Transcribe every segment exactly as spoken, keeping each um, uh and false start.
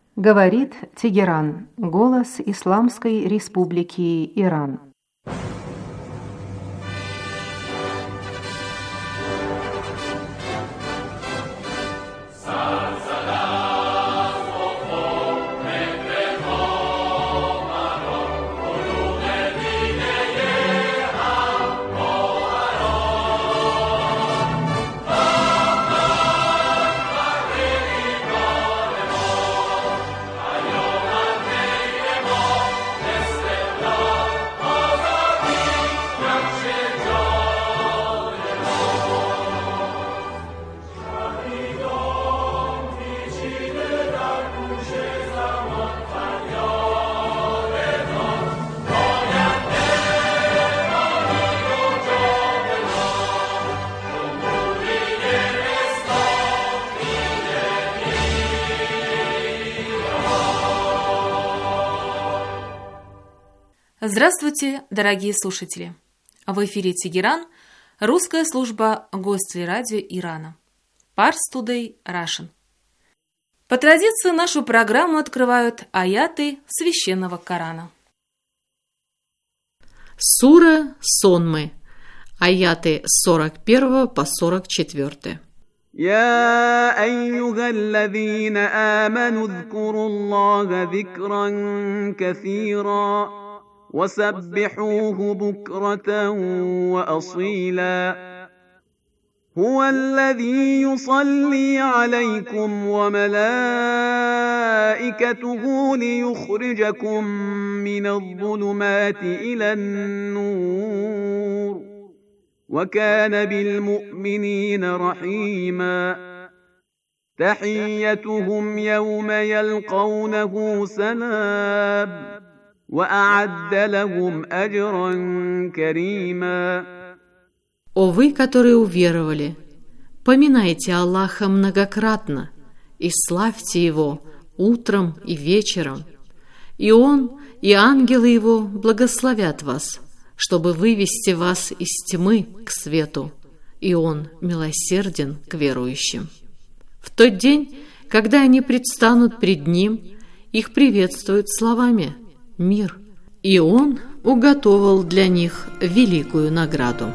Говорит Тегеран, голос Исламской Республики Иран. Здравствуйте, дорогие слушатели! В эфире Тегеран, русская служба гостей радио Ирана. Pars Today Russian. По традиции нашу программу открывают аяты священного Корана. Сура Сонмы. Аяты с сорок первого по сорок четвёртый. يا أيها الذين آمنوا اذكروا الله ذكرا كثيرا وسبحوه بكرة وأصيلا هو الذي يصلي عليكم وملائكته ليخرجكم من الظلمات إلى النور وكان بالمؤمنين رحيما تحيتهم يوم يلقونه سلام وأعد لهم أجرا كريما. О вы, которые уверовали, поминайте Аллаха многократно и славьте Его утром и вечером, и Он и ангелы Его благословят вас, чтобы вывести вас из тьмы к свету, и Он милосерден к верующим. В тот день, когда они предстанут пред Ним, их приветствуют словами «Мир», и Он уготовил для них великую награду.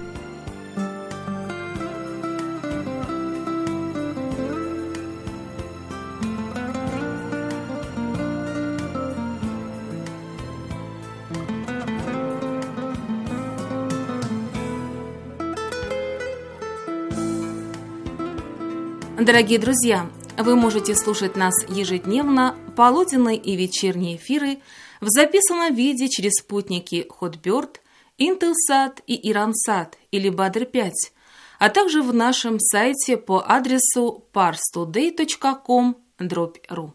Дорогие друзья, вы можете слушать нас ежедневно, полуденные и вечерние эфиры в записанном виде через спутники Хотбёрд, Intelsat и Iransat или Badr пять, а также в нашем сайте по адресу pars today точка com дробь ру.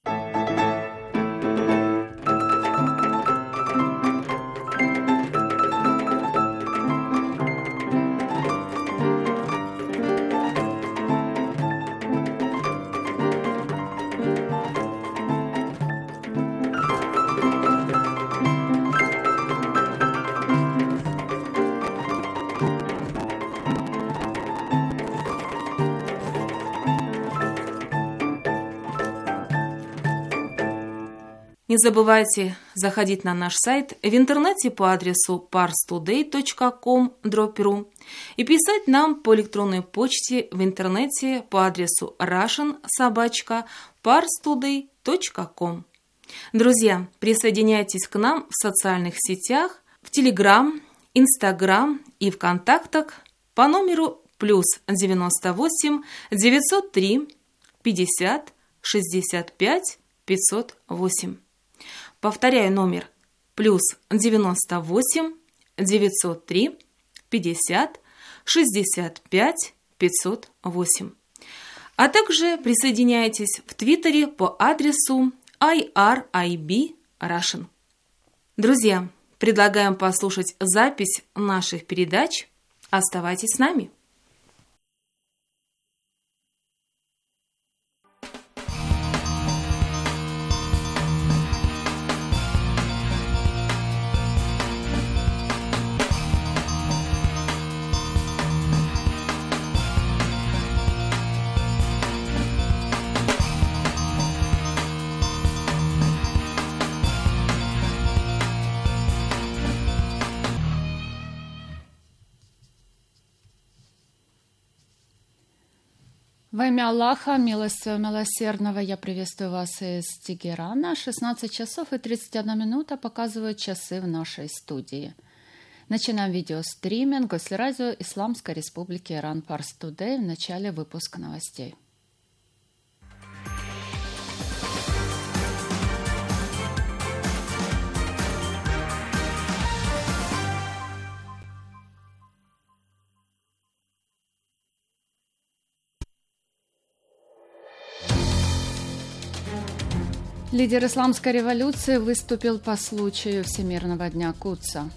Не забывайте заходить на наш сайт в интернете по адресу pars today точка com дробь ру и писать нам по электронной почте в интернете по адресу russian собака pars today точка com. Друзья, присоединяйтесь к нам в социальных сетях, в Telegram, Instagram и ВКонтактах по номеру плюс девяносто восемь девятьсот три пятьдесят шестьдесят пять пятьсот восемь. Повторяю номер плюс девяносто восемь девятьсот три пятьдесят шестьдесят пять пятьсот восемь. А также присоединяйтесь в Твиттере по адресу ай ар ай би Russian. Друзья, предлагаем послушать запись наших передач. Оставайтесь с нами. Во имя Аллаха, милостивого, милосердного, я приветствую вас из Тегерана. шестнадцать часов и тридцать одна минута показывают часы в нашей студии. Начинаем видеостриминг Госрадио Исламской Республики Иран Парс Тудей в начале выпуска новостей. Лидер исламской революции выступил по случаю Всемирного дня Кудса.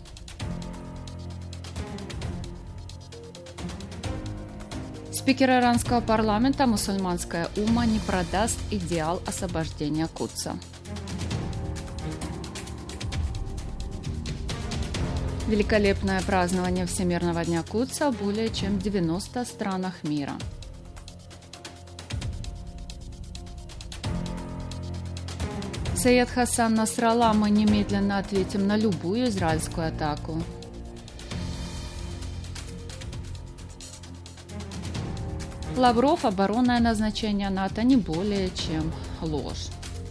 Спикер иранского парламента «Мусульманская умма» не продаст идеал освобождения Кудса. Великолепное празднование Всемирного дня Кудса в более чем в девяноста странах мира. Саид Хасан Насралла: мы немедленно ответим на любую израильскую атаку. Лавров: оборонное назначение НАТО не более чем ложь.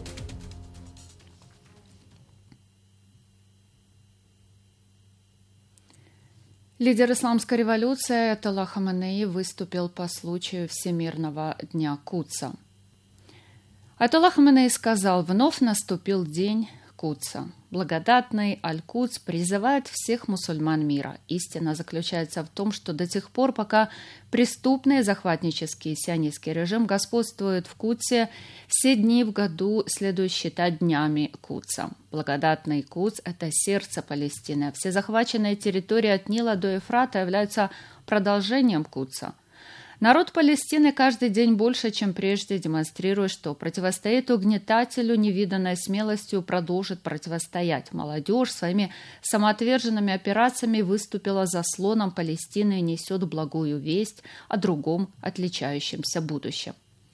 Лидер исламской революции Аятолла Хаменеи выступил по случаю Всемирного дня Кудса. Аятолла Хаменеи сказал: вновь наступил день Кудса. Благодатный Аль-Кудс призывает всех мусульман мира. Истина заключается в том, что до тех пор, пока преступный захватнический сионистский режим господствует в Кудсе, все дни в году следует считать днями Кудса. Благодатный Кудс – это сердце Палестины. Все захваченные территории от Нила до Ефрата являются продолжением Кудса. Народ Палестины каждый день больше, чем прежде, демонстрирует, что противостоит угнетателю, невиданной смелостью продолжит противостоять. Молодежь своими самоотверженными операциями выступила заслоном Палестины и несет благую весть о другом, отличающемся будущем.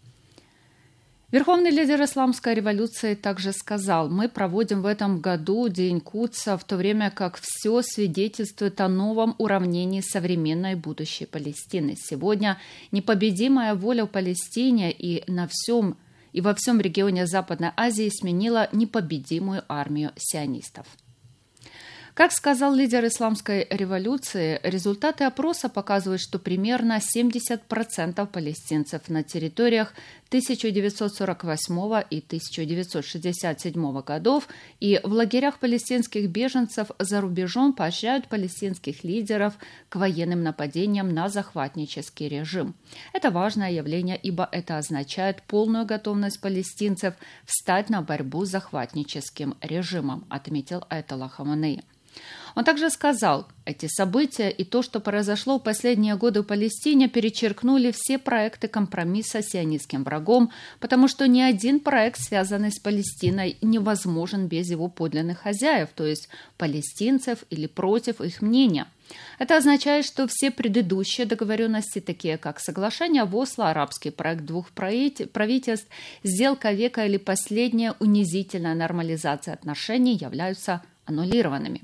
Верховный лидер исламской революции также сказал: мы проводим в этом году День Кудса, в то время как все свидетельствует о новом уравнении современной будущей Палестины. Сегодня непобедимая воля в Палестине и на всем, и во всем регионе Западной Азии сменила непобедимую армию сионистов. Как сказал лидер исламской революции, результаты опроса показывают, что примерно семьдесят процентов палестинцев на территориях тысяча девятьсот сорок восьмого и тысяча девятьсот шестьдесят седьмого годов и в лагерях палестинских беженцев за рубежом поощряют палестинских лидеров к военным нападениям на захватнический режим. Это важное явление, ибо это означает полную готовность палестинцев встать на борьбу с захватническим режимом, отметил Аятолла Хаменеи. Он также сказал: эти события и то, что произошло в последние годы в Палестине, перечеркнули все проекты компромисса с сионистским врагом, потому что ни один проект, связанный с Палестиной, невозможен без его подлинных хозяев, то есть палестинцев или против их мнения. Это означает, что все предыдущие договоренности, такие как соглашение в Осло, арабский проект двух правительств, сделка века или последняя унизительная нормализация отношений, являются аннулированными.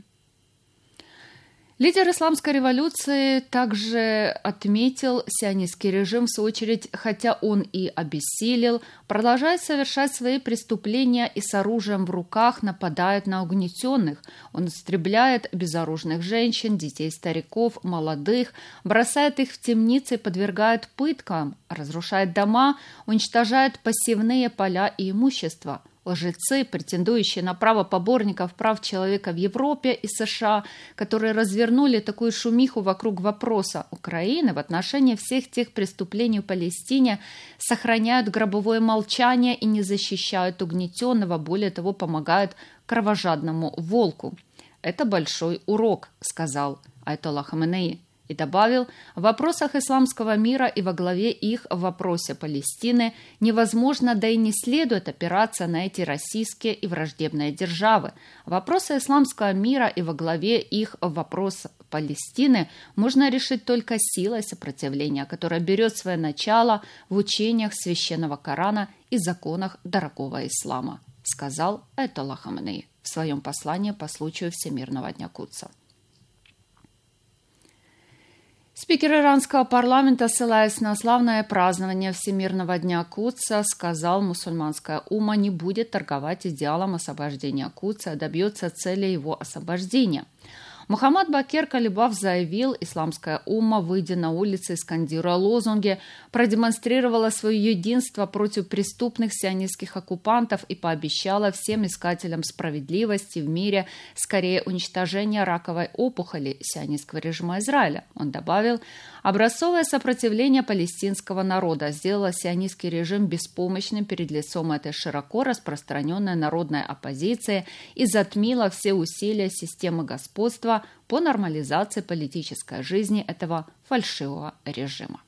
Лидер исламской революции также отметил, сионистский режим, в свою очередь, хотя он и обессилел, продолжает совершать свои преступления и с оружием в руках нападает на угнетенных. Он истребляет безоружных женщин, детей, стариков, молодых, бросает их в темницы и подвергает пыткам, разрушает дома, уничтожает посевные поля и имущество. Лжецы, претендующие на право поборников прав человека в Европе и США, которые развернули такую шумиху вокруг вопроса Украины в отношении всех тех преступлений в Палестине, сохраняют гробовое молчание и не защищают угнетенного, более того, помогают кровожадному волку. «Это большой урок», — сказал Аятолла Хаменеи. И добавил: в вопросах исламского мира и во главе их в вопросе Палестины невозможно, да и не следует опираться на эти российские и враждебные державы. Вопросы исламского мира и во главе их в вопрос Палестины можно решить только силой сопротивления, которая берет свое начало в учениях священного Корана и законах дорогого ислама, сказал Аятолла Хаменеи в своем послании по случаю Всемирного дня Кудса. Спикер иранского парламента, ссылаясь на славное празднование Всемирного дня Кудса, сказал, мусульманская умма не будет торговать идеалом освобождения Кудса, а добьется цели его освобождения. Мухаммад Бакир Калибаф заявил, исламская умма, выйдя на улицы и скандируя лозунги, продемонстрировала свое единство против преступных сионистских оккупантов и пообещала всем искателям справедливости в мире скорее уничтожения раковой опухоли сионистского режима Израиля. Он добавил, образцовое сопротивление палестинского народа сделало сионистский режим беспомощным перед лицом этой широко распространенной народной оппозиции и затмило все усилия системы господства по нормализации политической жизни этого фальшивого режима.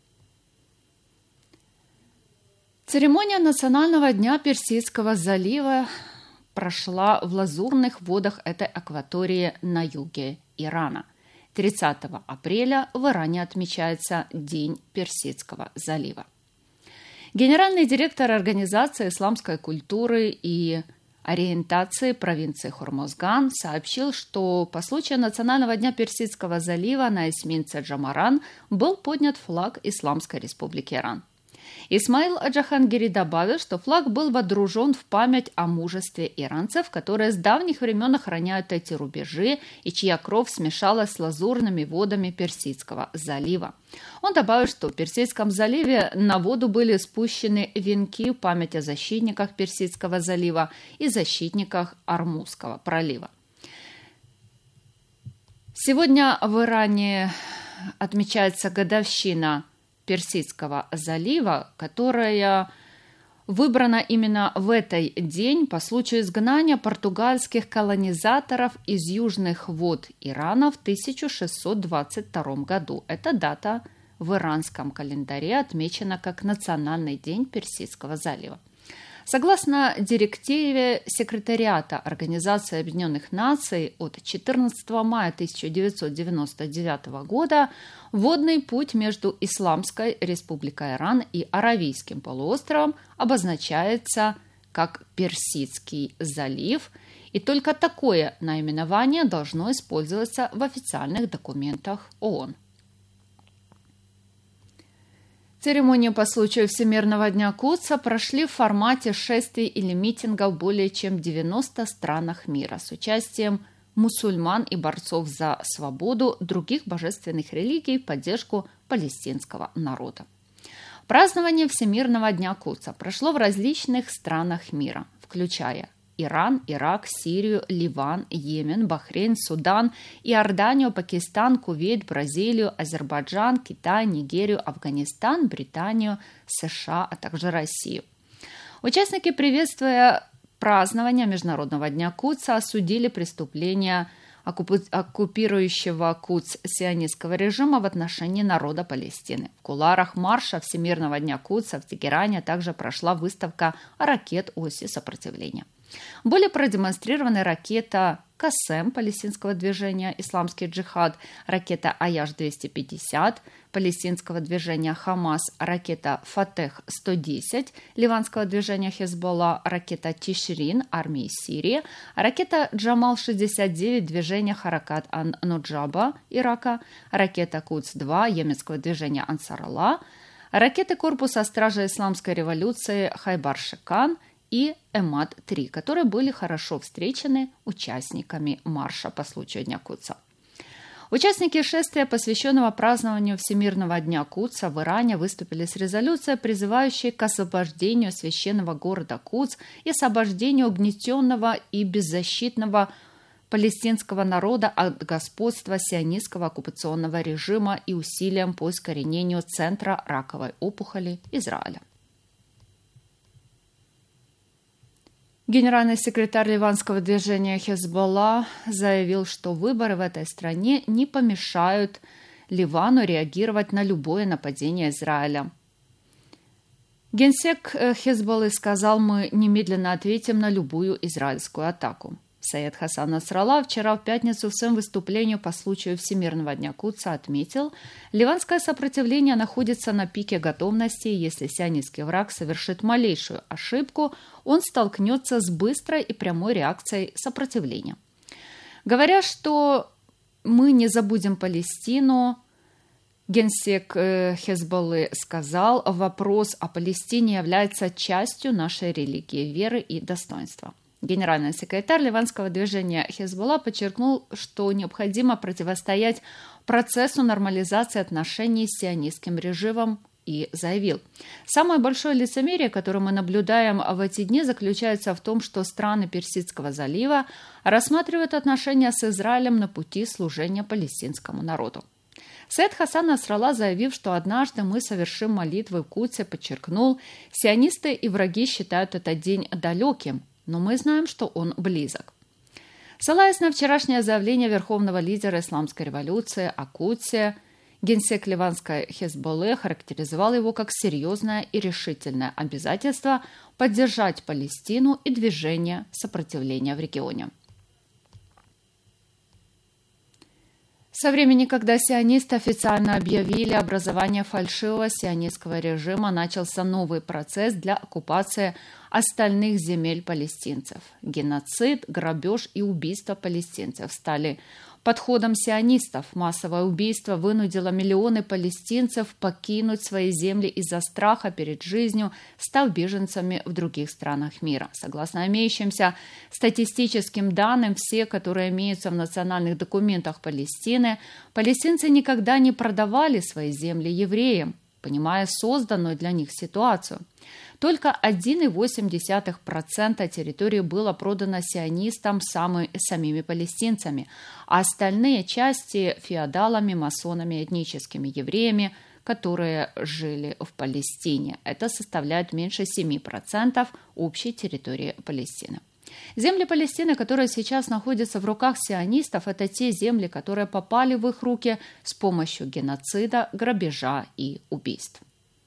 Церемония Национального дня Персидского залива прошла в лазурных водах этой акватории на юге Ирана. тридцатого апреля в Иране отмечается День Персидского залива. Генеральный директор Организации исламской культуры и ориентации провинции Хормозган сообщил, что по случаю Национального дня Персидского залива на эсминце Джамаран был поднят флаг Исламской Республики Иран. Исмаил Аджахангири добавил, что флаг был водружен в память о мужестве иранцев, которые с давних времен охраняют эти рубежи и чья кровь смешалась с лазурными водами Персидского залива. Он добавил, что в Персидском заливе на воду были спущены венки в память о защитниках Персидского залива и защитниках Ормузского пролива. Сегодня в Иране отмечается годовщина Персидского залива, которая выбрана именно в этот день по случаю изгнания португальских колонизаторов из южных вод Ирана в тысяча шестьсот двадцать втором году. Эта дата в иранском календаре отмечена как Национальный день Персидского залива. Согласно директиве секретариата Организации Объединенных Наций от четырнадцатого мая тысяча девятьсот девяносто девятого года водный путь между Исламской Республикой Иран и Аравийским полуостровом обозначается как Персидский залив, и только такое наименование должно использоваться в официальных документах ООН. Церемонии по случаю Всемирного дня Кудса прошли в формате шествий или митингов в более чем в девяноста странах мира с участием мусульман и борцов за свободу других божественных религий в поддержку палестинского народа. Празднование Всемирного дня Кудса прошло в различных странах мира, включая Иран, Ирак, Сирию, Ливан, Йемен, Бахрейн, Судан, Иорданию, Пакистан, Кувейт, Бразилию, Азербайджан, Китай, Нигерию, Афганистан, Британию, США, а также Россию. Участники, приветствуя празднование Международного дня Кудса, осудили преступления оккупирующего Кудс сионистского режима в отношении народа Палестины. В кулуарах марша Всемирного дня Кудса в Тегеране также прошла выставка ракет оси сопротивления. Были продемонстрированы ракета «Касем» палестинского движения «Исламский джихад», ракета «Аяш двести пятьдесят» палестинского движения «Хамас», ракета «Фатех сто десять» ливанского движения «Хезболла», ракета «Тишрин» армии Сирии, ракета «Джамал шестьдесят девять» движения «Харакат ан-Нуджаба» Ирака, ракета «Кудс-два» йеменского движения «Ансар-Алла», ракеты корпуса стражи исламской революции «Хайбар-Шекан» и Эмад три, которые были хорошо встречены участниками марша по случаю Дня Кудса. Участники шествия, посвященного празднованию Всемирного дня Кудса в Иране, выступили с резолюцией, призывающей к освобождению священного города Кудс и освобождению угнетенного и беззащитного палестинского народа от господства сионистского оккупационного режима и усилиям по искоренению центра раковой опухоли Израиля. Генеральный секретарь ливанского движения «Хезболла» заявил, что выборы в этой стране не помешают Ливану реагировать на любое нападение Израиля. Генсек Хезболлы сказал: «Мы немедленно ответим на любую израильскую атаку». Саид Хасан Насралла вчера в пятницу в своем выступлении по случаю Всемирного дня Кудса отметил, ливанское сопротивление находится на пике готовности, и если сионистский враг совершит малейшую ошибку, он столкнется с быстрой и прямой реакцией сопротивления. Говоря, что мы не забудем Палестину, Генсек Хезболлы сказал, вопрос о Палестине является частью нашей религии, веры и достоинства. Генеральный секретарь ливанского движения Хезболла подчеркнул, что необходимо противостоять процессу нормализации отношений с сионистским режимом и заявил: «Самое большое лицемерие, которое мы наблюдаем в эти дни, заключается в том, что страны Персидского залива рассматривают отношения с Израилем на пути служения палестинскому народу». Саид Хасан Насралла, заявив, что однажды мы совершим молитвы в Кудсе, подчеркнул: «Сионисты и враги считают этот день далеким, но мы знаем, что он близок». Ссылаясь на вчерашнее заявление верховного лидера исламской революции о Кудсе, генсек ливанской Хезболлы характеризовал его как серьезное и решительное обязательство поддержать Палестину и движение сопротивления в регионе. Со времени, когда сионисты официально объявили образование фальшивого сионистского режима, начался новый процесс для оккупации остальных земель палестинцев. Геноцид, грабеж и убийство палестинцев стали подходом сионистов. Массовое убийство вынудило миллионы палестинцев покинуть свои земли из-за страха перед жизнью, став беженцами в других странах мира. Согласно имеющимся статистическим данным, все, которые имеются в национальных документах Палестины, палестинцы никогда не продавали свои земли евреям, понимая созданную для них ситуацию. Только один целых восемь десятых процента территории было продано сионистам самыми, самими палестинцами, а остальные части – феодалами, масонами, этническими евреями, которые жили в Палестине. Это составляет меньше семи процентов общей территории Палестины. Земли Палестины, которые сейчас находятся в руках сионистов, это те земли, которые попали в их руки с помощью геноцида, грабежа и убийств.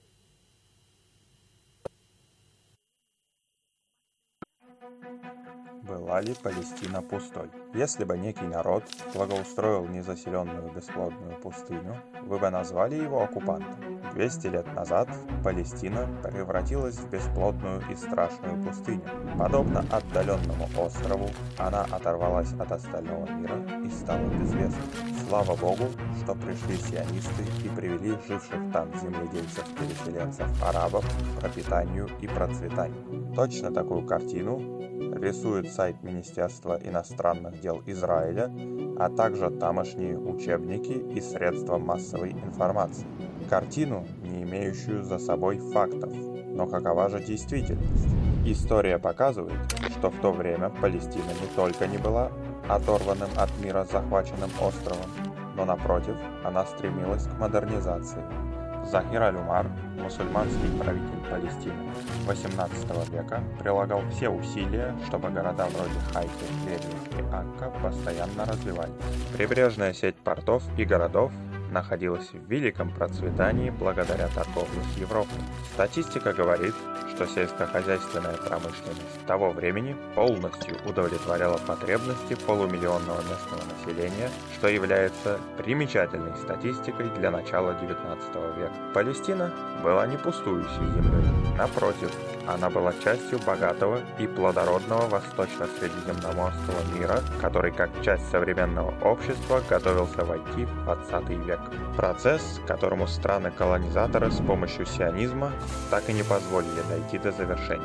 Была ли Палестина пустой? Если бы некий народ благоустроил незаселенную бесплодную пустыню, вы бы назвали его оккупантом. двести лет назад Палестина превратилась в бесплодную и страшную пустыню. Подобно отдаленному острову, она оторвалась от остального мира и стала безвестной. Слава Богу, что пришли сионисты и привели живших там земледельцев-переселенцев арабов к пропитанию и процветанию. Точно такую картину рисует сайт Министерства иностранных дел Израиля, а также тамошние учебники и средства массовой информации. Картину, не имеющую за собой фактов. Но какова же действительность? История показывает, что в то время Палестина не только не была оторванным от мира захваченным островом, но напротив, она стремилась к модернизации. Захир аль-Умар, мусульманский правитель Палестины восемнадцатого века, прилагал все усилия, чтобы города вроде Хайфы, Твери и Акка постоянно развивались. Прибрежная сеть портов и городов находилась в великом процветании благодаря торговле с Европой. Статистика говорит, что сельскохозяйственная промышленность того времени полностью удовлетворяла потребности полумиллионного местного населения, что является примечательной статистикой для начала девятнадцатого века. Палестина была не пустующей землей, напротив, она была частью богатого и плодородного восточно-средиземноморского мира, который как часть современного общества готовился войти в двадцатый век. Процесс, которому страны-колонизаторы с помощью сионизма так и не позволили дойти до завершения.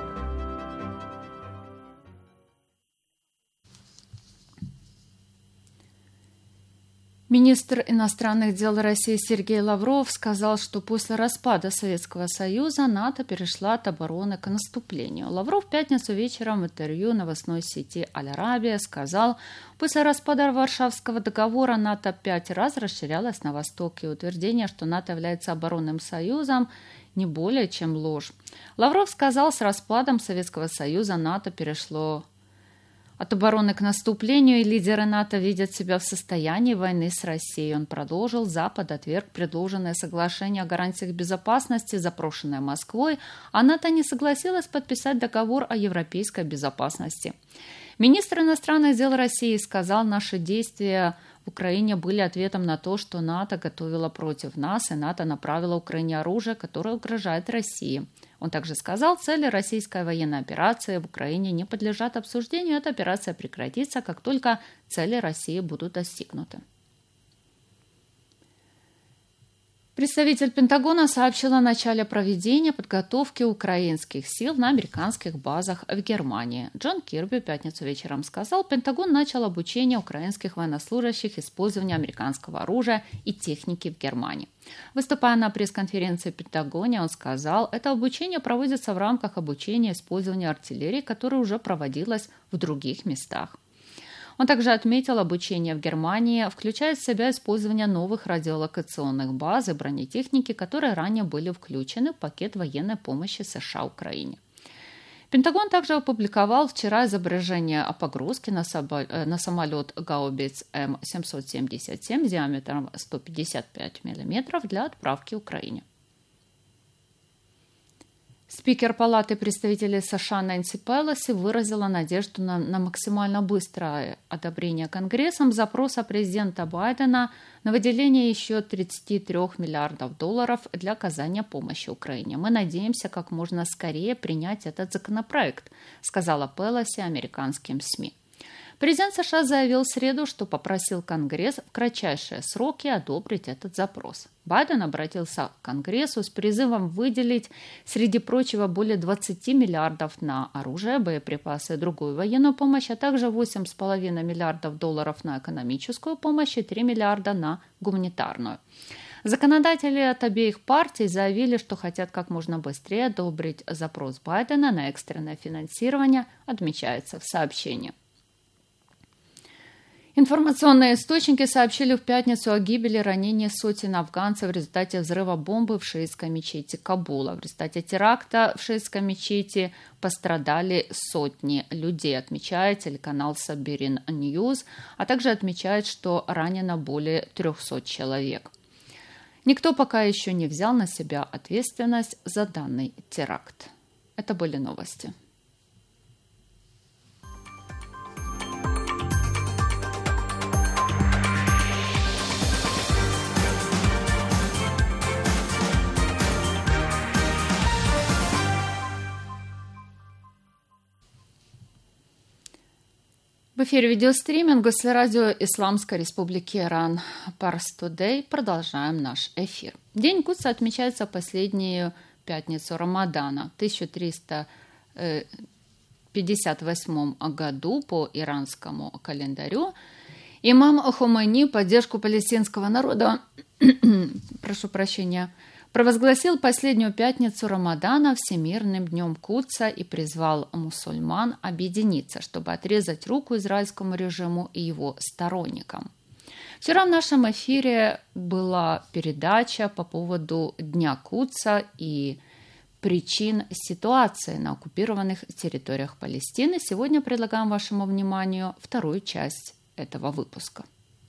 Министр иностранных дел России Сергей Лавров сказал, что после распада Советского Союза НАТО перешла от обороны к наступлению. Лавров в пятницу вечером в интервью новостной сети «Аль-Арабия» сказал, после распада Варшавского договора НАТО пять раз расширялось на восток, и утверждение, что НАТО является оборонным союзом, не более чем ложь. Лавров сказал, с распадом Советского Союза НАТО перешло от обороны к наступлению, и лидеры НАТО видят себя в состоянии войны с Россией. Он продолжил: Запад отверг предложенное соглашение о гарантиях безопасности, запрошенное Москвой, а НАТО не согласилась подписать договор о европейской безопасности. Министр иностранных дел России сказал, наши действия в Украине были ответом на то, что НАТО готовило против нас, и НАТО направило Украине оружие, которое угрожает России. Он также сказал, цели российской военной операции в Украине не подлежат обсуждению, эта операция прекратится, как только цели России будут достигнуты. Представитель Пентагона сообщил о начале проведения подготовки украинских сил на американских базах в Германии. Джон Кирби в пятницу вечером сказал, Пентагон начал обучение украинских военнослужащих использованию американского оружия и техники в Германии. Выступая на пресс-конференции в Пентагоне, он сказал, это обучение проводится в рамках обучения использования артиллерии, которое уже проводилось в других местах. Он также отметил, обучение в Германии включает в себя использование новых радиолокационных баз и бронетехники, которые ранее были включены в пакет военной помощи США Украине. Пентагон также опубликовал вчера изображение о погрузке на, собо... на самолет Гаубиц М семьсот семьдесят семь диаметром сто пятьдесят пять миллиметров для отправки Украине. Спикер Палаты представителей США Нэнси Пелоси выразила надежду на, на максимально быстрое одобрение Конгрессом запроса президента Байдена на выделение еще тридцать три миллиардов долларов для оказания помощи Украине. «Мы надеемся как можно скорее принять этот законопроект», сказала Пелоси американским СМИ. Президент США заявил в среду, что попросил Конгресс в кратчайшие сроки одобрить этот запрос. Байден обратился к Конгрессу с призывом выделить, среди прочего, более двадцать миллиардов на оружие, боеприпасы и другую военную помощь, а также восемь с половиной миллиардов долларов на экономическую помощь и три миллиарда на гуманитарную. Законодатели от обеих партий заявили, что хотят как можно быстрее одобрить запрос Байдена на экстренное финансирование, отмечается в сообщении. Информационные источники сообщили в пятницу о гибели и ранении сотен афганцев в результате взрыва бомбы в шиитской мечети Кабула. В результате теракта в шиитской мечети пострадали сотни людей, отмечает телеканал Сабирин Ньюз, а также отмечает, что ранено более трехсот человек. Никто пока еще не взял на себя ответственность за данный теракт. Это были новости. В эфире видеостриминг Госрадио Исламской Республики Иран Парс Тудей. Продолжаем наш эфир. День Кудса отмечается последнюю пятницу Рамадана в тысяча триста пятьдесят восьмом году по иранскому календарю. Имам Хомейни в поддержку палестинского народа прошу прощения, провозгласил последнюю пятницу Рамадана Всемирным днем Кудса и призвал мусульман объединиться, чтобы отрезать руку израильскому режиму и его сторонникам. Вчера в нашем эфире была передача по поводу Дня Кудса и причин ситуации на оккупированных территориях Палестины. Сегодня предлагаем вашему вниманию вторую часть этого выпуска.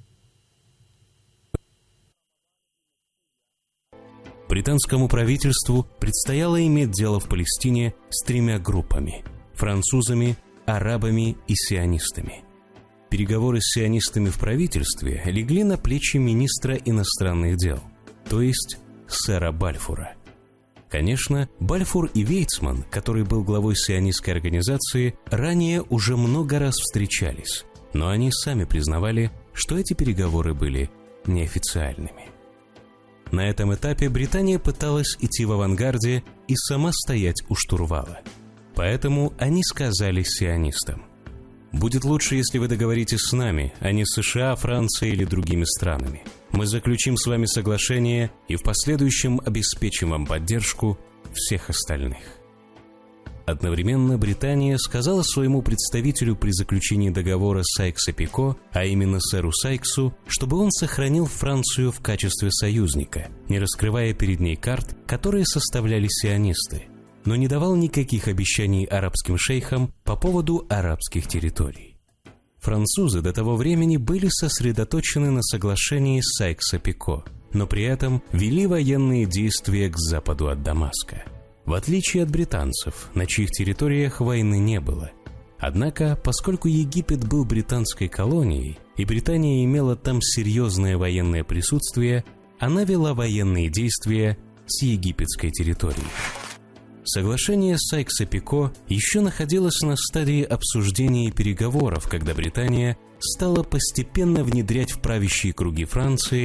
Британскому правительству предстояло иметь дело в Палестине с тремя группами – французами, арабами и сионистами. Переговоры с сионистами в правительстве легли на плечи министра иностранных дел, то есть сэра Бальфура. Конечно, Бальфур и Вейцман, который был главой сионистской организации, ранее уже много раз встречались, но они сами признавали, что эти переговоры были неофициальными. На этом этапе Британия пыталась идти в авангарде и сама стоять у штурвала. Поэтому они сказали сионистам: «Будет лучше, если вы договоритесь с нами, а не с США, Францией или другими странами. Мы заключим с вами соглашение и в последующем обеспечим вам поддержку всех остальных». Одновременно Британия сказала своему представителю при заключении договора Сайкса-Пико, а именно сэру Сайксу, чтобы он сохранил Францию в качестве союзника, не раскрывая перед ней карт, которые составляли сионисты, но не давал никаких обещаний арабским шейхам по поводу арабских территорий. Французы до того времени были сосредоточены на соглашении Сайкса-Пико, но при этом вели военные действия к западу от Дамаска. В отличие от британцев, на чьих территориях войны не было. Однако, поскольку Египет был британской колонией, и Британия имела там серьезное военное присутствие, она вела военные действия с египетской территории. Соглашение Сайкса-Пико еще находилось на стадии обсуждения и переговоров, когда Британия стала постепенно внедрять в правящие круги Франции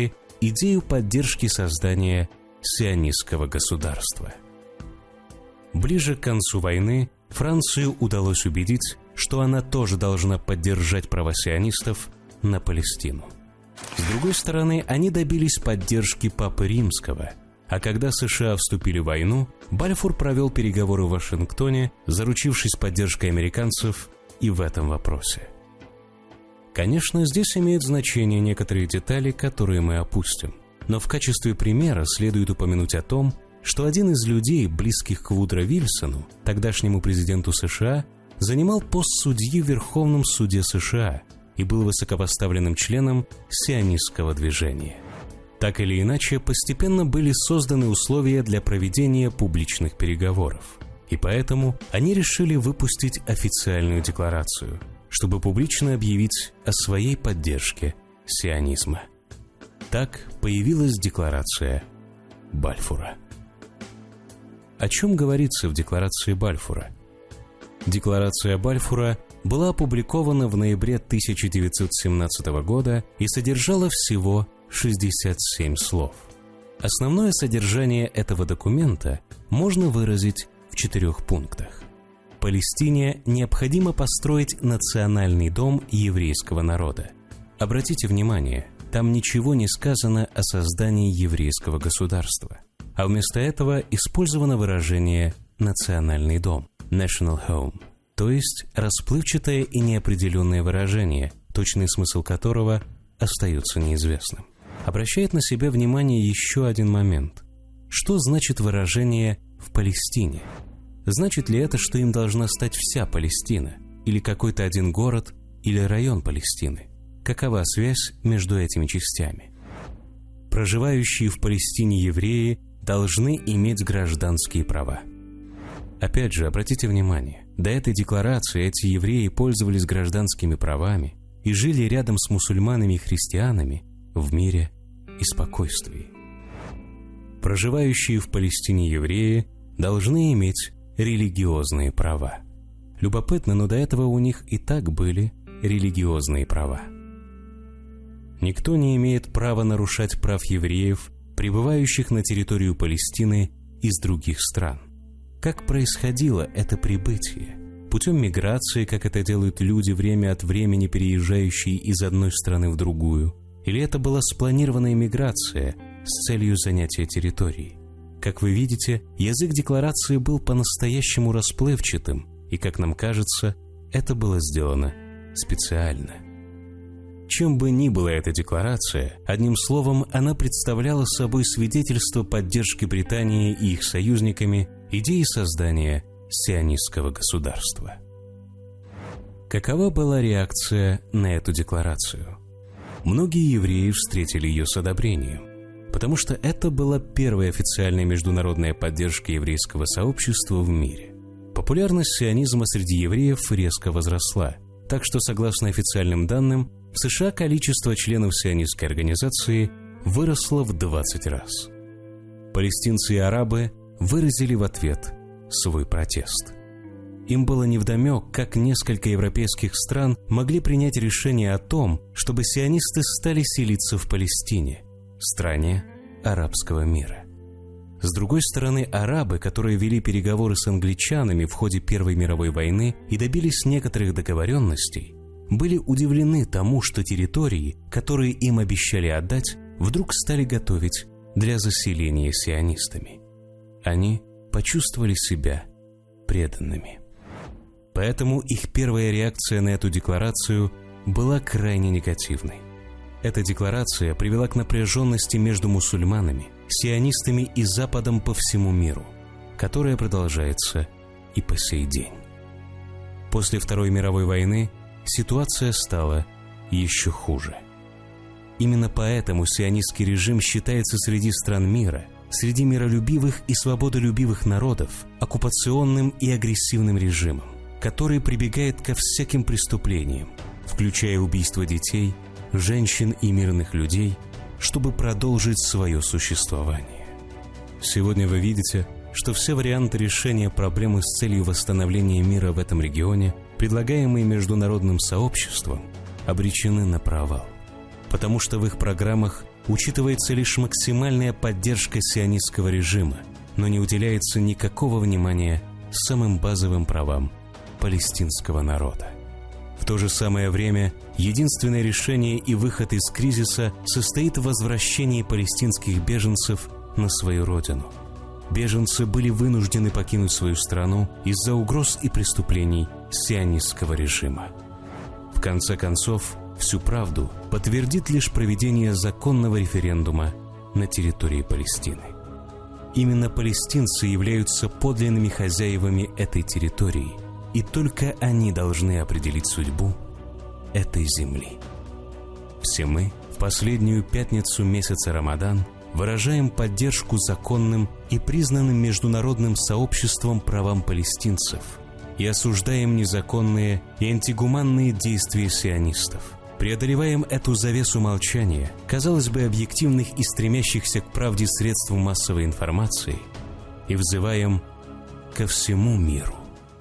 идею поддержки создания сионистского государства. Ближе к концу войны Францию удалось убедить, что она тоже должна поддержать права сионистов на Палестину. С другой стороны, они добились поддержки Папы Римского, а когда США вступили в войну, Бальфур провел переговоры в Вашингтоне, заручившись поддержкой американцев и в этом вопросе. Конечно, здесь имеют значение некоторые детали, которые мы опустим, но в качестве примера следует упомянуть о том, что один из людей, близких к Вудро Вильсону, тогдашнему президенту США, занимал пост судьи в Верховном суде США и был высокопоставленным членом сионистского движения. Так или иначе, постепенно были созданы условия для проведения публичных переговоров, и поэтому они решили выпустить официальную декларацию, чтобы публично объявить о своей поддержке сионизма. Так появилась декларация Бальфура. О чем говорится в декларации Бальфура? Декларация Бальфура была опубликована в ноябре тысяча девятьсот семнадцатого года и содержала всего шестьдесят семь слов. Основное содержание этого документа можно выразить в четырех пунктах. Палестине необходимо построить национальный дом еврейского народа. Обратите внимание, там ничего не сказано о создании еврейского государства, а вместо этого использовано выражение «национальный дом» (national home), то есть расплывчатое и неопределенное выражение, точный смысл которого остается неизвестным. Обращает на себя внимание еще один момент. Что значит выражение «в Палестине»? Значит ли это, что им должна стать вся Палестина, или какой-то один город, или район Палестины? Какова связь между этими частями? Проживающие в Палестине евреи должны иметь гражданские права. Опять же, обратите внимание, до этой декларации эти евреи пользовались гражданскими правами и жили рядом с мусульманами и христианами в мире и спокойствии. Проживающие в Палестине евреи должны иметь религиозные права. Любопытно, но до этого у них и так были религиозные права. Никто не имеет права нарушать прав евреев, прибывающих на территорию Палестины из других стран. Как происходило это прибытие? Путем миграции, как это делают люди, время от времени переезжающие из одной страны в другую? Или это была спланированная миграция с целью занятия территории? Как вы видите, язык декларации был по-настоящему расплывчатым, и, как нам кажется, это было сделано специально. Чем бы ни была эта декларация, одним словом, она представляла собой свидетельство поддержки Британии и их союзниками идеи создания сионистского государства. Какова была реакция на эту декларацию? Многие евреи встретили ее с одобрением, потому что это была первая официальная международная поддержка еврейского сообщества в мире. Популярность сионизма среди евреев резко возросла, так что, согласно официальным данным, в США количество членов сионистской организации выросло в двадцать раз. Палестинцы и арабы выразили в ответ свой протест. Им было невдомек, как несколько европейских стран могли принять решение о том, чтобы сионисты стали селиться в Палестине, стране арабского мира. С другой стороны, арабы, которые вели переговоры с англичанами в ходе Первой мировой войны и добились некоторых договоренностей, были удивлены тому, что территории, которые им обещали отдать, вдруг стали готовить для заселения сионистами. Они почувствовали себя преданными. Поэтому их первая реакция на эту декларацию была крайне негативной. Эта декларация привела к напряженности между мусульманами, сионистами и Западом по всему миру, которая продолжается и по сей день. После Второй мировой войны ситуация стала еще хуже. Именно поэтому сионистский режим считается среди стран мира, среди миролюбивых и свободолюбивых народов, оккупационным и агрессивным режимом, который прибегает ко всяким преступлениям, включая убийство детей, женщин и мирных людей, чтобы продолжить свое существование. Сегодня вы видите, что все варианты решения проблемы с целью восстановления мира в этом регионе, предлагаемые международным сообществом, обречены на провал, потому что в их программах учитывается лишь максимальная поддержка сионистского режима, но не уделяется никакого внимания самым базовым правам палестинского народа. В то же самое время единственное решение и выход из кризиса состоит в возвращении палестинских беженцев на свою родину. Беженцы были вынуждены покинуть свою страну из-за угроз и преступлений сионистского режима. В конце концов, всю правду подтвердит лишь проведение законного референдума на территории Палестины. Именно палестинцы являются подлинными хозяевами этой территории, и только они должны определить судьбу этой земли. Все мы в последнюю пятницу месяца Рамадан выражаем поддержку законным и признанным международным сообществом правам палестинцев и осуждаем незаконные и антигуманные действия сионистов. Преодолеваем эту завесу молчания, казалось бы, объективных и стремящихся к правде средств массовой информации, и взываем ко всему миру.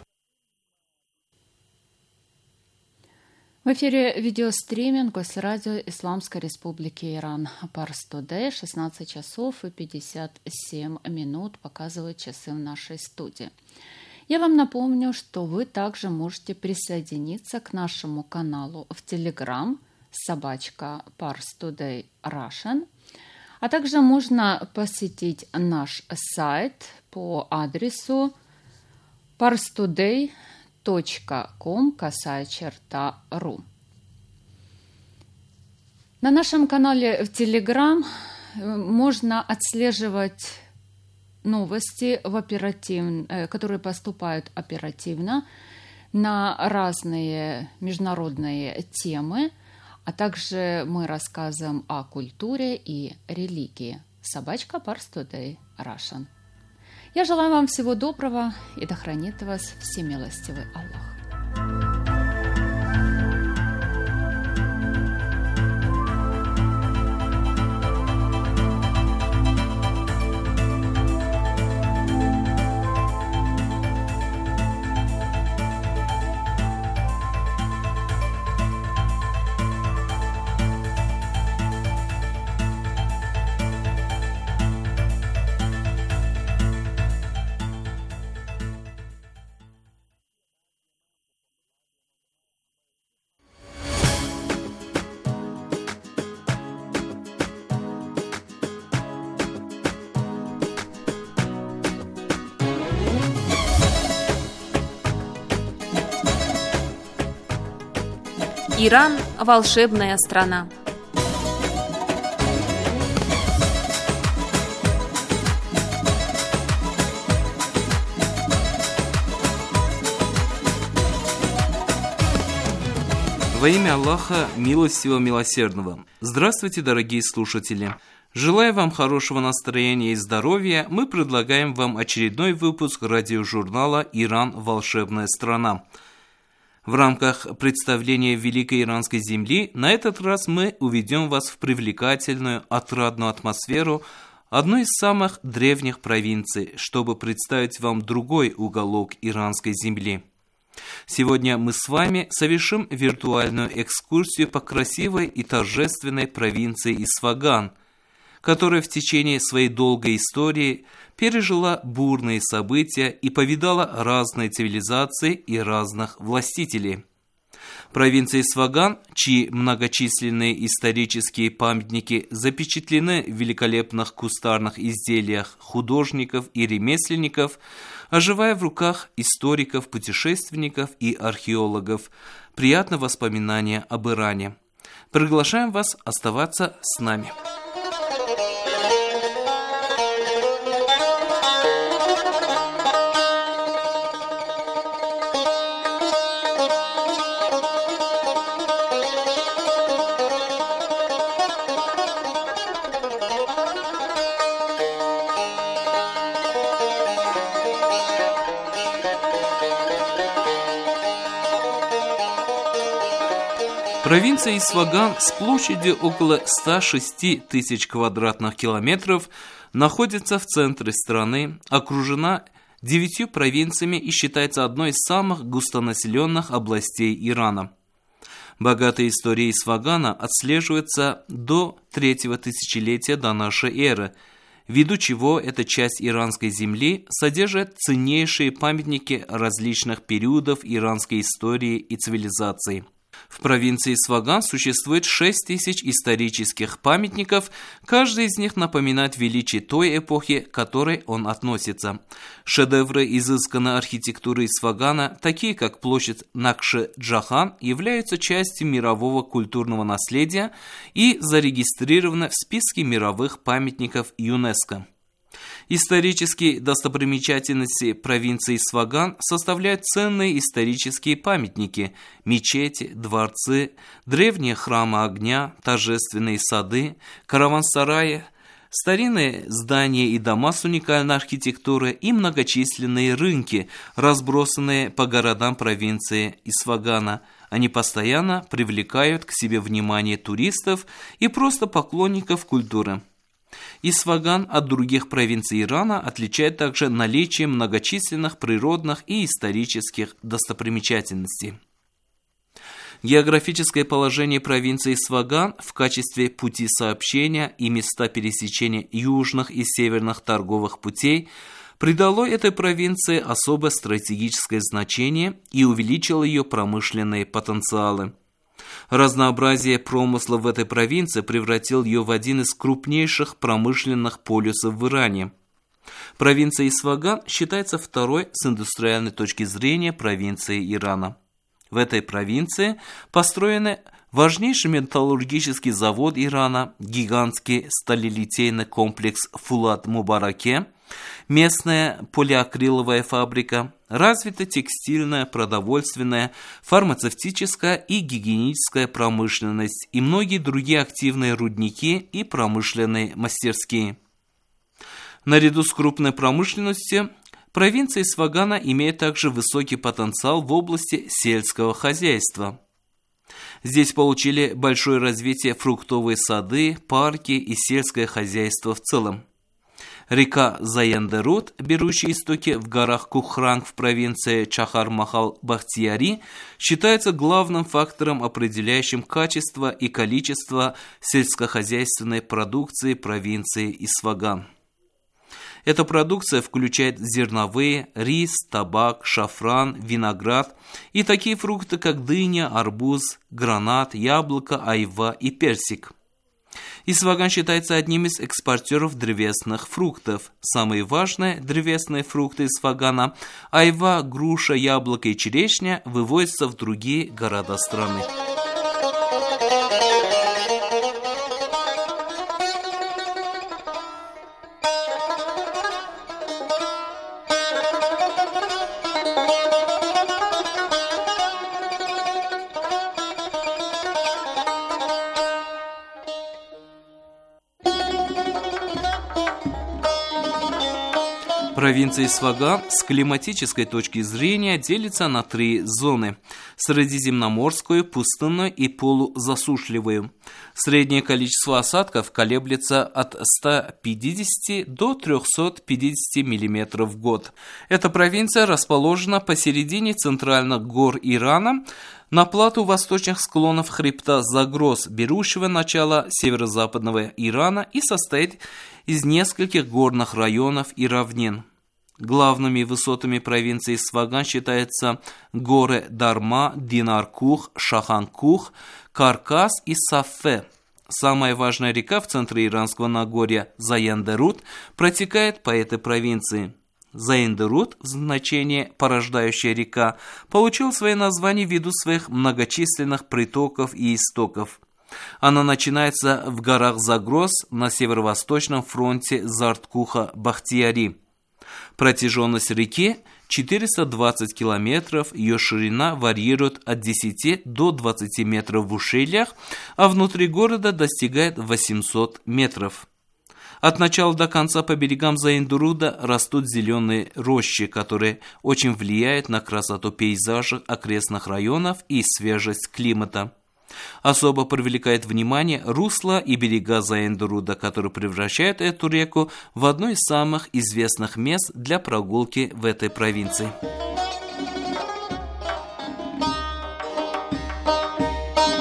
В эфире видеостриминг Госрадио Исламской Республики Иран. Парс Тудэй, шестнадцать часов и пятьдесят семь минут показывают часы в нашей студии. Я вам напомню, что вы также можете присоединиться к нашему каналу в Telegram собачка Парс Тудэй Russian, а также можно посетить наш сайт по адресу парстудэй точка ком косая черта ру. На нашем канале в Telegram можно отслеживать новости, в оператив... которые поступают оперативно на разные международные темы, а также мы рассказываем о культуре и религии. Собачка Парс Тудэй Russian. Я желаю вам всего доброго, и да хранит вас всемилостивый Аллах. Иран – волшебная страна. Во имя Аллаха, милостивого, милосердного. Здравствуйте, дорогие слушатели! Желая вам хорошего настроения и здоровья, мы предлагаем вам очередной выпуск радиожурнала «Иран – волшебная страна». В рамках представления Великой Иранской земли на этот раз мы уведем вас в привлекательную, отрадную атмосферу одной из самых древних провинций, чтобы представить вам другой уголок иранской земли. Сегодня мы с вами совершим виртуальную экскурсию по красивой и торжественной провинции Исфаган, которая в течение своей долгой истории пережила бурные события и повидала разные цивилизации и разных властителей. Провинция Исфаган, чьи многочисленные исторические памятники запечатлены в великолепных кустарных изделиях художников и ремесленников, оживая в руках историков, путешественников и археологов, приятно воспоминания об Иране. Приглашаем вас оставаться с нами. Провинция Исфаган с площадью около ста шести тысяч квадратных километров находится в центре страны, окружена девятью провинциями и считается одной из самых густонаселенных областей Ирана. Богатая история Исфагана отслеживается до третьего тысячелетия до нашей эры, ввиду чего эта часть иранской земли содержит ценнейшие памятники различных периодов иранской истории и цивилизации. В провинции Исфаган существует шесть тысяч исторических памятников, каждый из них напоминает величие той эпохи, к которой он относится. Шедевры изысканной архитектуры Исфагана, такие как площадь Накши-Джахан, являются частью мирового культурного наследия и зарегистрированы в списке мировых памятников ЮНЕСКО. Исторические достопримечательности провинции Исфаган составляют ценные исторические памятники, мечети, дворцы, древние храмы огня, торжественные сады, караван-сараи, старинные здания и дома с уникальной архитектурой и многочисленные рынки, разбросанные по городам провинции Исфагана. Они постоянно привлекают к себе внимание туристов и просто поклонников культуры. Исфаган от других провинций Ирана отличает также наличие многочисленных природных и исторических достопримечательностей. Географическое положение провинции Исфаган в качестве пути сообщения и места пересечения южных и северных торговых путей придало этой провинции особое стратегическое значение и увеличило ее промышленные потенциалы. Разнообразие промысла в этой провинции превратил ее в один из крупнейших промышленных полюсов в Иране. Провинция Исфаган считается второй с индустриальной точки зрения провинцией Ирана. В этой провинции построены важнейший металлургический завод Ирана, гигантский сталелитейный комплекс Фулат-Мубараке, местная полиакриловая фабрика, развита текстильная, продовольственная, фармацевтическая и гигиеническая промышленность и многие другие активные рудники и промышленные мастерские. Наряду с крупной промышленностью, провинция Исфагана имеет также высокий потенциал в области сельского хозяйства. Здесь получили большое развитие фруктовые сады, парки и сельское хозяйство в целом. Река Заян-Дерут, берущая истоки в горах Кухранг в провинции Чахар-Махал-Бахтияри, считается главным фактором, определяющим качество и количество сельскохозяйственной продукции провинции Исфаган. Эта продукция включает зерновые, рис, табак, шафран, виноград и такие фрукты, как дыня, арбуз, гранат, яблоко, айва и персик. Исфаган считается одним из экспортеров древесных фруктов. Самые важные древесные фрукты Исфагана – айва, груша, яблоко и черешня – вывозятся в другие города страны. Провинция Исфаган с климатической точки зрения делится на три зоны – средиземноморскую, пустынную и полузасушливую. Среднее количество осадков колеблется от ста пятидесяти до трёхсот пятидесяти миллиметров в год. Эта провинция расположена посередине центральных гор Ирана, на плато восточных склонов хребта Загроз, берущего начало северо-западного Ирана, и состоит из нескольких горных районов и равнин. Главными высотами провинции Исфаган считаются горы Дарма, Динаркух, Шаханкух, Каркас и Сафе. Самая важная река в центре иранского Нагорья, Заян-Дерут, протекает по этой провинции. Заян-Дерут, в значении «порождающая река», получил свое название ввиду своих многочисленных притоков и истоков. Она начинается в горах Загроз на северо-восточном фронте Зарткуха-Бахтияри. Протяженность реки четыреста двадцать километров, ее ширина варьирует от десяти до двадцати метров в ущельях, а внутри города достигает восьмисот метров. От начала до конца по берегам Заян-Деруда растут зеленые рощи, которые очень влияют на красоту пейзажа окрестных районов и свежесть климата. Особо привлекает внимание русло и берега Заян-Деруда, которые превращают эту реку в одно из самых известных мест для прогулки в этой провинции.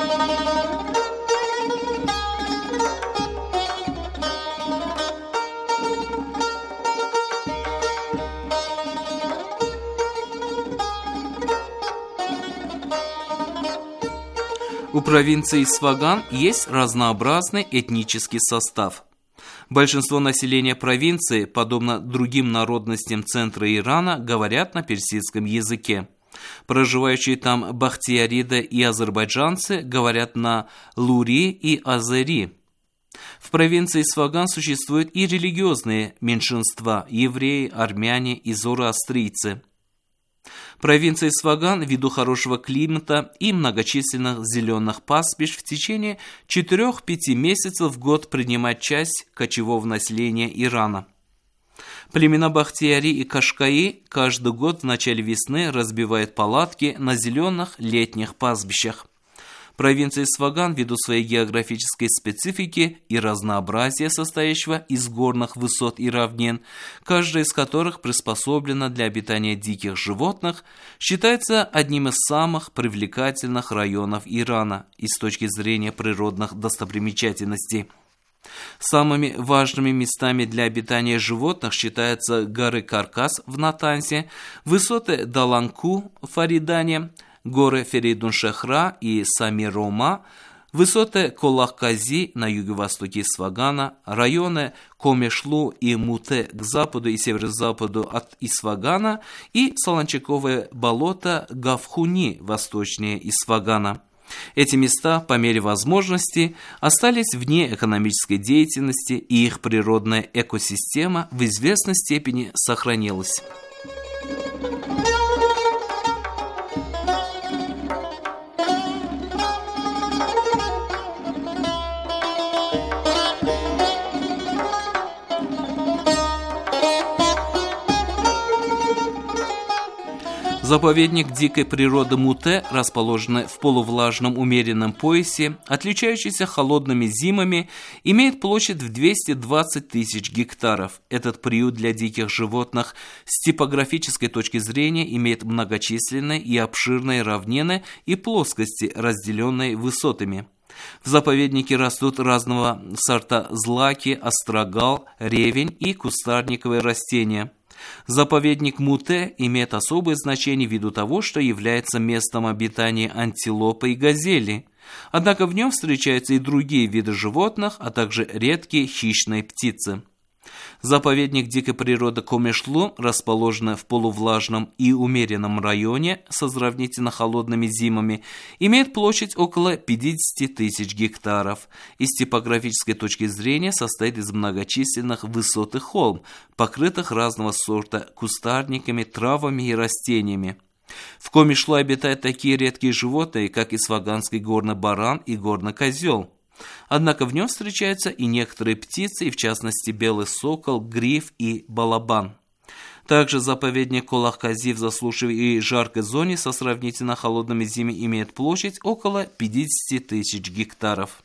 У провинции Исфаган есть разнообразный этнический состав. Большинство населения провинции, подобно другим народностям центра Ирана, говорят на персидском языке. Проживающие там бахтияриды и азербайджанцы говорят на лури и азери. В провинции Исфаган существуют и религиозные меньшинства – евреи, армяне и зороастрийцы. Провинция Исфаган, ввиду хорошего климата и многочисленных зеленых пастбищ, в течение четырёх-пяти месяцев в год принимает часть кочевого населения Ирана. Племена Бахтияри и Кашкаи каждый год в начале весны разбивают палатки на зеленых летних пастбищах. Провинция Исфаган, ввиду своей географической специфики и разнообразия, состоящего из горных высот и равнин, каждая из которых приспособлена для обитания диких животных, считается одним из самых привлекательных районов Ирана и с точки зрения природных достопримечательностей. Самыми важными местами для обитания животных считаются горы Каркас в Натанзе, высоты Даланку в Фаридане, горы Феридун-Шехра и Самирома, высоты Колах-Кази на юго-востоке Исфагана, районы Комешлу и Муте к западу и северо-западу от Исфагана и солончаковое болото Гавхуни восточнее Исфагана. Эти места, по мере возможности, остались вне экономической деятельности, и их природная экосистема в известной степени сохранилась. Заповедник дикой природы Муте, расположенный в полувлажном умеренном поясе, отличающийся холодными зимами, имеет площадь в двести двадцать тысяч гектаров. Этот приют для диких животных с типографической точки зрения имеет многочисленные и обширные равнины и плоскости, разделенные высотами. В заповеднике растут разного сорта злаки, острогал, ревень и кустарниковые растения. Заповедник Муте имеет особое значение ввиду того, что является местом обитания антилопы и газели. Однако в нем встречаются и другие виды животных, а также редкие хищные птицы. Заповедник дикой природы Комешлу, расположенный в полувлажном и умеренном районе со сравнительно холодными зимами, имеет площадь около пятидесяти тысяч гектаров и с типографической точки зрения состоит из многочисленных высот и холм, покрытых разного сорта кустарниками, травами и растениями. В Комешлу обитают такие редкие животные, как исфаганский горный баран и горный козел. Однако в нем встречаются и некоторые птицы, и в частности белый сокол, гриф и балабан. Также заповедник Колах-Кази в засушливой и жаркой зоне со сравнительно холодными зимами имеет площадь около пятидесяти тысяч гектаров.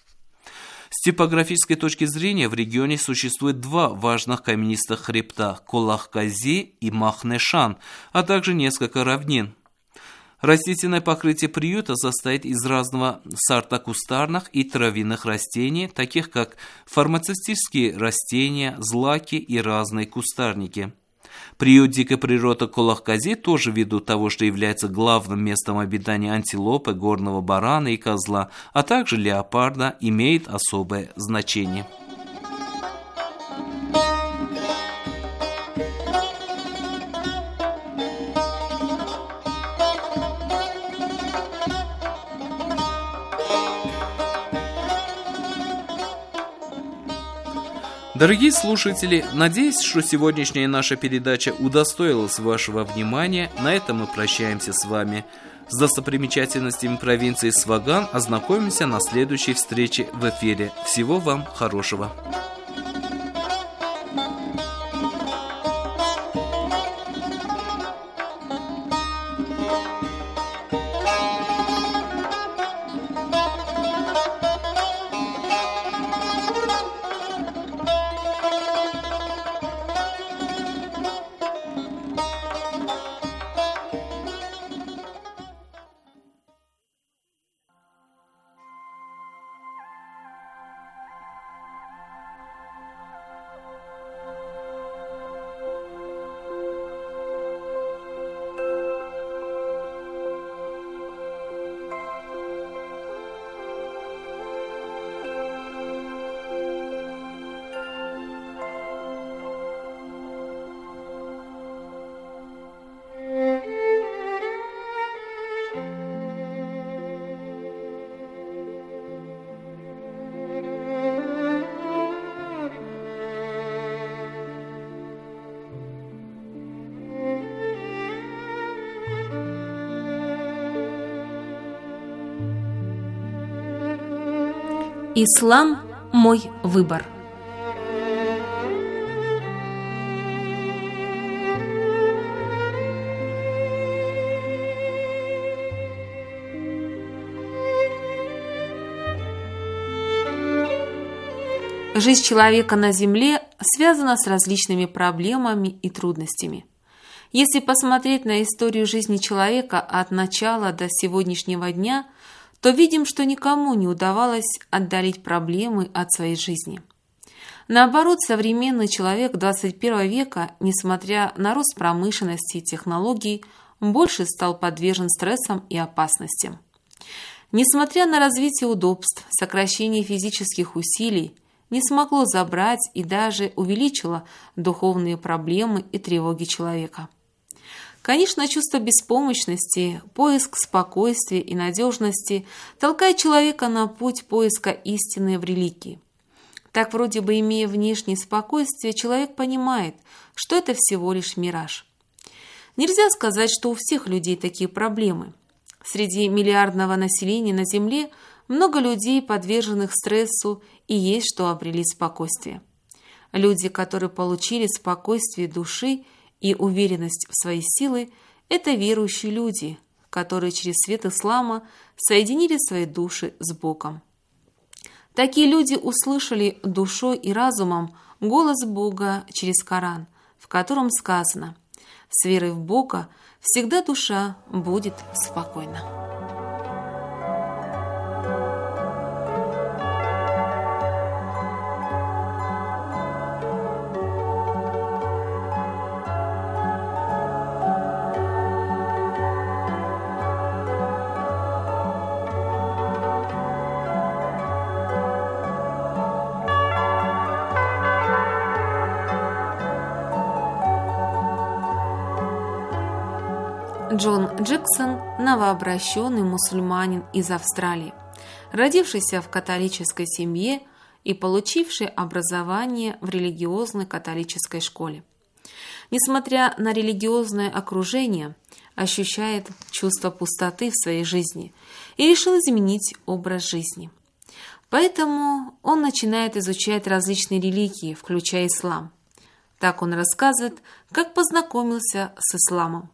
С типографической точки зрения в регионе существует два важных каменистых хребта – Колах-Кази и Махнешан, а также несколько равнин. Растительное покрытие приюта состоит из разного сорта кустарных и травяных растений, таких как фармацевтические растения, злаки и разные кустарники. Приют дикой природы Колах-Кази тоже ввиду того, что является главным местом обитания антилопы, горного барана и козла, а также леопарда, имеет особое значение. Дорогие слушатели, надеюсь, что сегодняшняя наша передача удостоилась вашего внимания. На этом мы прощаемся с вами. С достопримечательностями провинции Исфаган ознакомимся на следующей встрече в эфире. Всего вам хорошего. Ислам – мой выбор. Жизнь человека на Земле связана с различными проблемами и трудностями. Если посмотреть на историю жизни человека от начала до сегодняшнего дня, то видим, что никому не удавалось отдалить проблемы от своей жизни. Наоборот, современный человек двадцать первого века, несмотря на рост промышленности и технологий, больше стал подвержен стрессам и опасностям. Несмотря на развитие удобств, сокращение физических усилий, не смогло забрать и даже увеличило духовные проблемы и тревоги человека. Конечно, чувство беспомощности, поиск спокойствия и надежности толкает человека на путь поиска истины в религии. Так, вроде бы имея внешнее спокойствие, человек понимает, что это всего лишь мираж. Нельзя сказать, что у всех людей такие проблемы. Среди миллиардного населения на Земле много людей, подверженных стрессу, и есть что обрели спокойствие. Люди, которые получили спокойствие души и уверенность в свои силы, это верующие люди, которые через свет ислама соединили свои души с Богом. Такие люди услышали душой и разумом голос Бога через Коран, в котором сказано: «С верой в Бога всегда душа будет спокойна». Джон Джексон – новообращенный мусульманин из Австралии, родившийся в католической семье и получивший образование в религиозной католической школе. Несмотря на религиозное окружение, ощущает чувство пустоты в своей жизни и решил изменить образ жизни. Поэтому он начинает изучать различные религии, включая ислам. Так он рассказывает, как познакомился с исламом.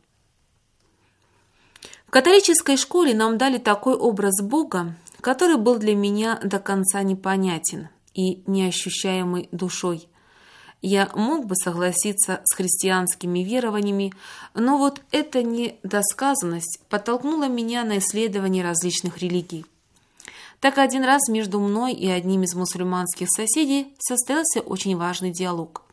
В католической школе нам дали такой образ Бога, который был для меня до конца непонятен и неощущаемый душой. Я мог бы согласиться с христианскими верованиями, но вот эта недосказанность подтолкнула меня на исследование различных религий. Так один раз между мной и одним из мусульманских соседей состоялся очень важный диалог.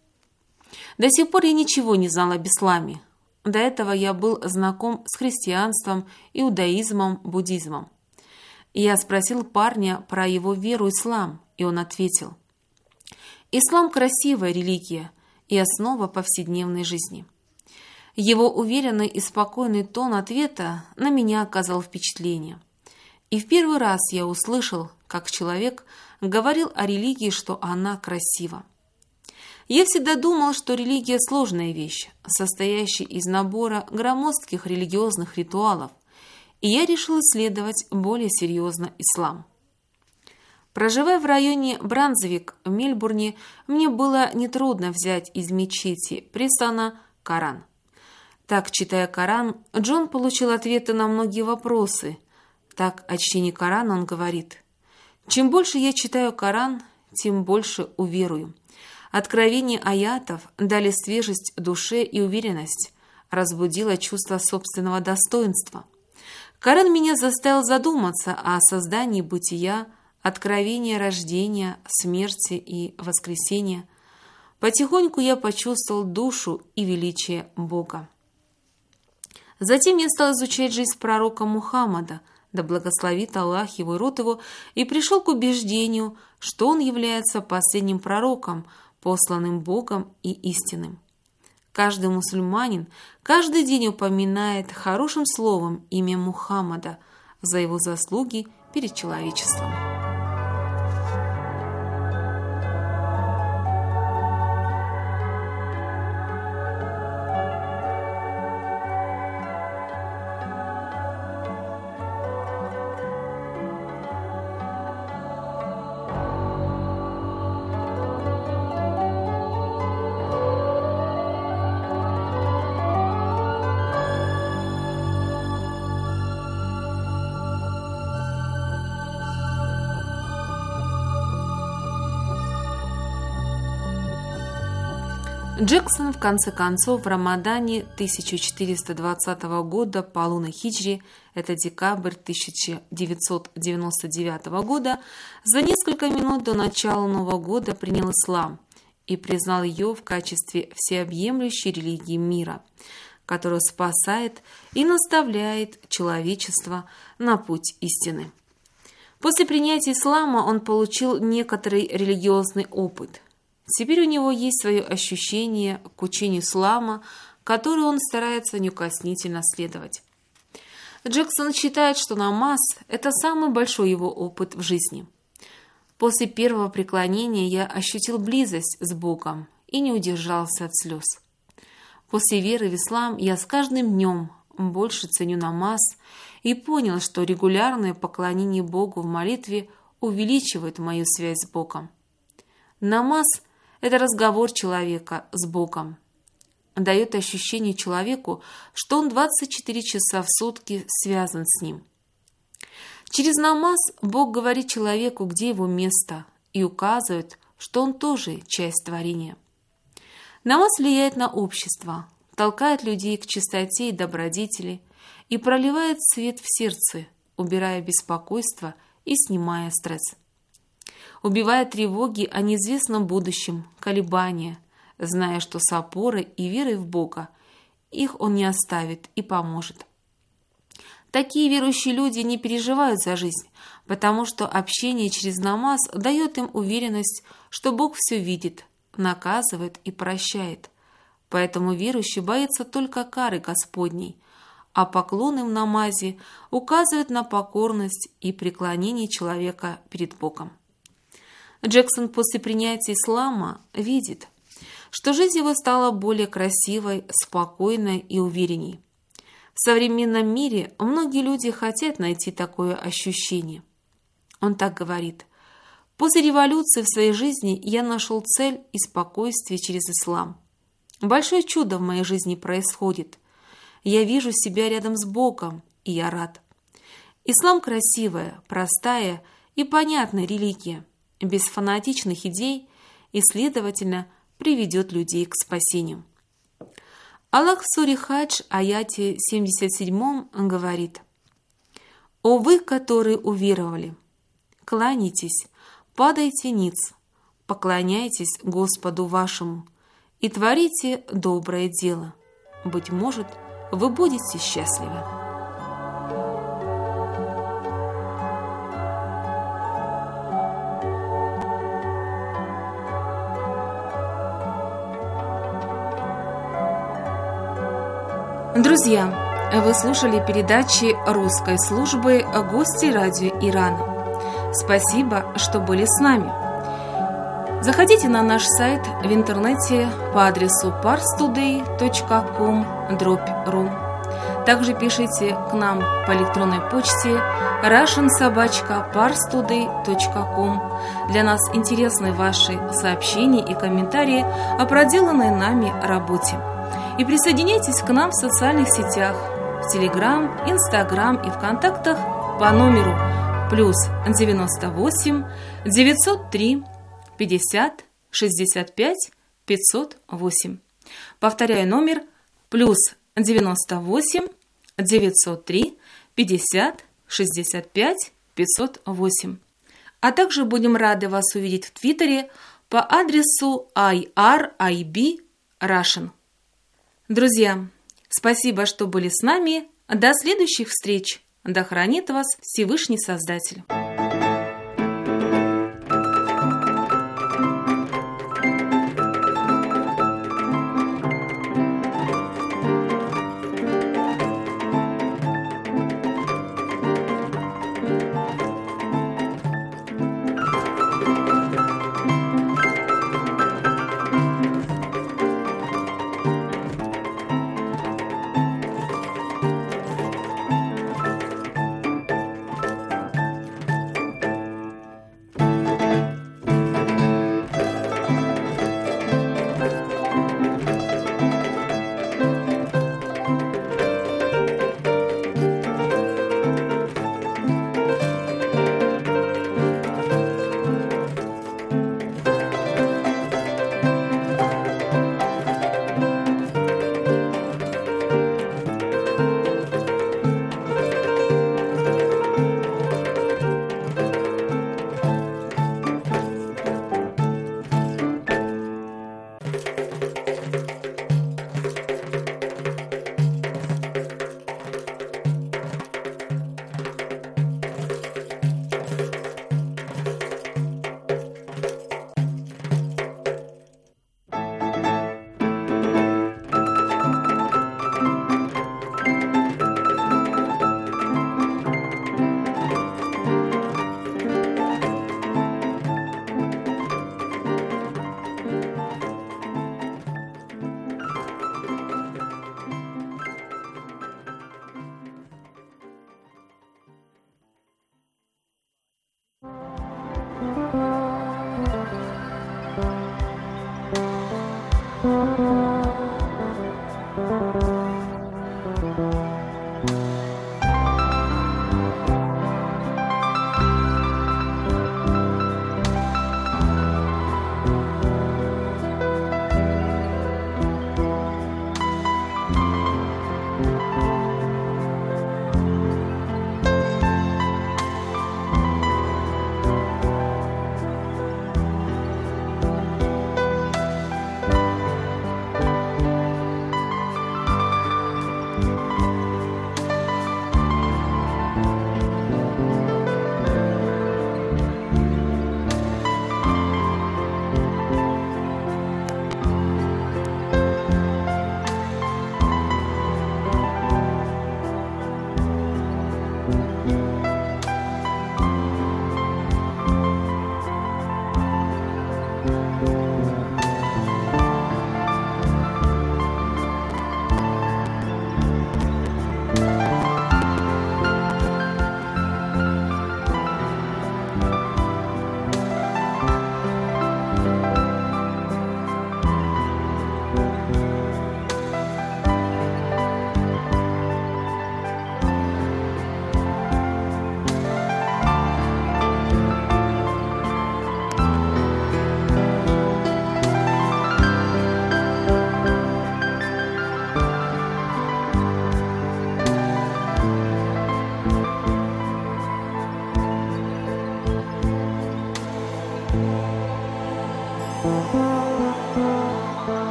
До сих пор я ничего не знал об исламе. До этого я был знаком с христианством, иудаизмом, буддизмом. Я спросил парня про его веру ислам, и он ответил: «Ислам – красивая религия и основа повседневной жизни». Его уверенный и спокойный тон ответа на меня оказал впечатление. И в первый раз я услышал, как человек говорил о религии, что она красива. Я всегда думал, что религия – сложная вещь, состоящая из набора громоздких религиозных ритуалов, и я решил исследовать более серьезно ислам. Проживая в районе Брансвик в Мельбурне, мне было нетрудно взять из мечети Престона Коран. Так, читая Коран, Джон получил ответы на многие вопросы. Так, о чтении Корана он говорит: «Чем больше я читаю Коран, тем больше уверую. Откровение аятов дали свежесть душе и уверенность, разбудило чувство собственного достоинства. Коран меня заставил задуматься о создании бытия, откровении рождения, смерти и воскресения. Потихоньку я почувствовал душу и величие Бога. Затем я стал изучать жизнь пророка Мухаммада, да благословит Аллах его и род его, и пришел к убеждению, что он является последним пророком, посланным Богом и истинным. Каждый мусульманин каждый день упоминает хорошим словом имя Мухаммада за его заслуги перед человечеством». Джексон, в конце концов, в Рамадане тысяча четыреста двадцатого года по лунной хиджре, это декабрь тысяча девятьсот девяносто девятого года, за несколько минут до начала Нового года принял ислам и признал ее в качестве всеобъемлющей религии мира, которая спасает и наставляет человечество на путь истины. После принятия ислама он получил некоторый религиозный опыт. Теперь у него есть свое ощущение к учению ислама, которое он старается неукоснительно следовать. Джексон считает, что намаз – это самый большой его опыт в жизни. После первого преклонения я ощутил близость с Богом и не удержался от слез. После веры в ислам я с каждым днем больше ценю намаз и понял, что регулярное поклонение Богу в молитве увеличивает мою связь с Богом. Намаз – это разговор человека с Богом. Дает ощущение человеку, что он двадцать четыре часа в сутки связан с ним. Через намаз Бог говорит человеку, где его место, и указывает, что он тоже часть творения. Намаз влияет на общество, толкает людей к чистоте и добродетели и проливает свет в сердце, убирая беспокойство и снимая стресс. Убивая тревоги о неизвестном будущем, колебания, зная, что с опорой и верой в Бога их Он не оставит и поможет. Такие верующие люди не переживают за жизнь, потому что общение через намаз дает им уверенность, что Бог все видит, наказывает и прощает. Поэтому верующий боится только кары Господней, а поклоны в намазе указывают на покорность и преклонение человека перед Богом. Джексон после принятия ислама видит, что жизнь его стала более красивой, спокойной и уверенней. В современном мире многие люди хотят найти такое ощущение. Он так говорит: «После революции в своей жизни я нашел цель и спокойствие через ислам. Большое чудо в моей жизни происходит. Я вижу себя рядом с Богом, и я рад. Ислам красивая, простая и понятная религия, без фанатичных идей и, следовательно, приведет людей к спасению». Аллах в суре Хадж, аяте семьдесят семь, говорит: «О вы, которые уверовали, кланяйтесь, падайте ниц, поклоняйтесь Господу вашему и творите доброе дело. Быть может, вы будете счастливы». Друзья, вы слушали передачи русской службы «Гости радио Ирана». Спасибо, что были с нами. Заходите на наш сайт в интернете по адресу парстудей точка ком дробь ру. Также пишите к нам по электронной почте russian собака парстудей точка ком. Для нас интересны ваши сообщения и комментарии о проделанной нами работе. И присоединяйтесь к нам в социальных сетях, в Телеграм, Инстаграм и ВКонтактах по номеру плюс девяносто восемь девятьсот три пятьдесят шестьдесят пять пятьсот восемь. Повторяю, номер плюс девяносто восемь девятьсот три пятьдесят шестьдесят пять пятьсот восемь. А также будем рады вас увидеть в Твиттере по адресу ай ар ай би Russian. Друзья, спасибо, что были с нами. До следующих встреч. Да хранит вас Всевышний Создатель.